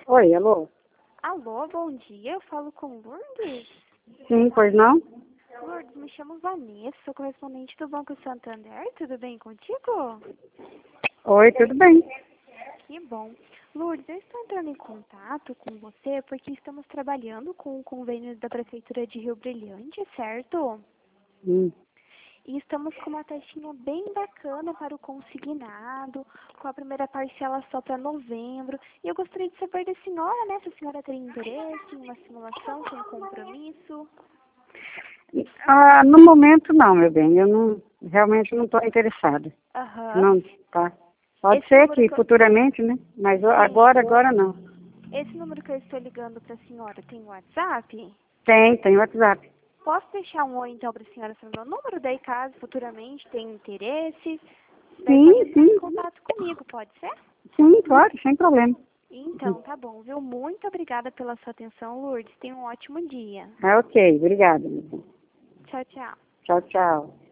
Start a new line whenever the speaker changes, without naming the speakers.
Oi, alô?
Alô, bom dia. Eu falo com Lourdes.
Sim, pois não?
Lourdes, me chamo Vanessa, sou correspondente do Banco Santander. Tudo bem contigo?
Oi, tudo bem?
Que bom. Lourdes, eu estou entrando em contato com você porque estamos trabalhando com o convênio da Prefeitura de Rio Brilhante, certo?
Hum.
E estamos com uma taxinha bem bacana para o consignado, com a primeira parcela só para novembro. E eu gostaria de saber da senhora, né? Se a senhora tem interesse em uma simulação sem compromisso.
Ah, no momento não, meu bem. Eu não, realmente não estou interessada.
Aham.
Não, tá. Pode
Esse
ser
número
que
que eu...
futuramente, né? Mas
Sim.
agora não.
Esse número que eu estou ligando para a senhora tem WhatsApp?
Tem WhatsApp.
Posso deixar um oi então para a senhora sobre o meu número? Daí caso futuramente tenha interesse, daí pode
Sim,
entrar em
sim,
contato comigo, pode ser?
sim, claro, sem problema.
Então, tá bom, viu? Muito obrigada pela sua atenção, Lourdes. Tenha um ótimo dia.
Ah, ok, obrigada.
Tchau, tchau.
Tchau, tchau.